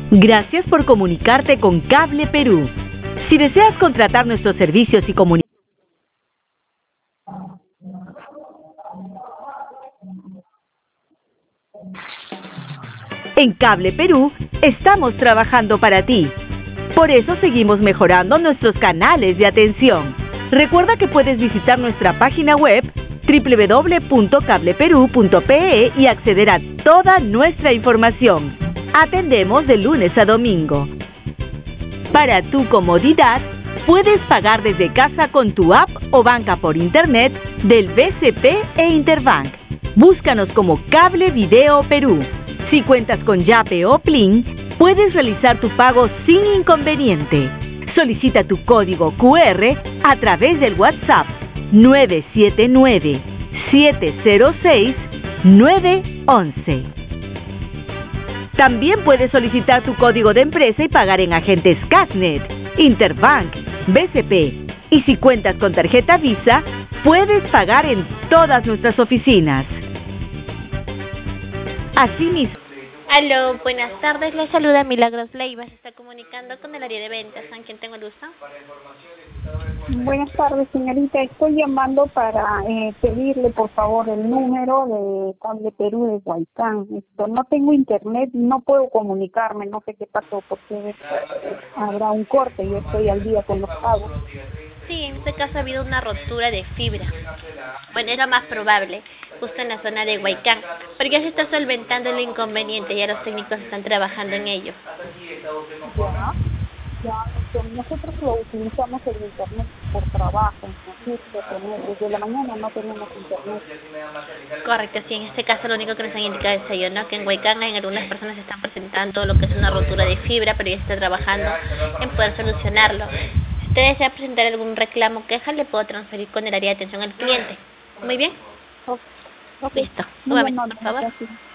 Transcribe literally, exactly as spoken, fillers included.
Gracias por comunicarte con Cable Perú. Si deseas contratar nuestros servicios y comunicación, en Cable Perú estamos trabajando para ti. Por eso seguimos mejorando nuestros canales de atención. Recuerda que puedes visitar nuestra página web doble u doble u doble u punto cable perú punto pe e y acceder a toda nuestra información. Atendemos de lunes a domingo. Para tu comodidad, puedes pagar desde casa con tu app o banca por internet del B C P e Interbank. Búscanos como Cable Video Perú. Si cuentas con Yape o Plin, puedes realizar tu pago sin inconveniente. Solicita tu código cu erre a través del WhatsApp nueve siete nueve, siete cero seis, nueve once. También puedes solicitar tu código de empresa y pagar en agentes Casnet, Interbank, B C P. Y si cuentas con tarjeta Visa, puedes pagar en todas nuestras oficinas. Asimismo. Aló, buenas tardes, les saluda Milagros Leiva, se está comunicando con el área de ventas, ¿con quién tengo el gusto? Buenas tardes, señorita, estoy llamando para eh, pedirle por favor el número de Cable Perú de Huaycán. Esto, no tengo internet, no puedo comunicarme, no sé qué pasó, porque habrá un corte, yo estoy al día con los pagos. Sí, en este caso ha habido una rotura de fibra. Bueno, es lo más probable, justo en la zona de Huaycán, pero ya se está solventando el inconveniente, ya los técnicos están trabajando en ello. Ya, ya, este, nosotros lo utilizamos el internet por trabajo, así que tener, desde la mañana no tenemos internet. Correcto, sí, en este caso lo único que nos han indicado es ello, ¿no? Que en Huaycán en algunas personas se están presentando lo que es una rotura de fibra, pero ya se está trabajando en poder solucionarlo. Si usted desea presentar algún reclamo o queja, le puedo transferir con el área de atención al cliente. Muy bien. Okay. Listo. Muy Nuevamente, amable, por favor. gracias.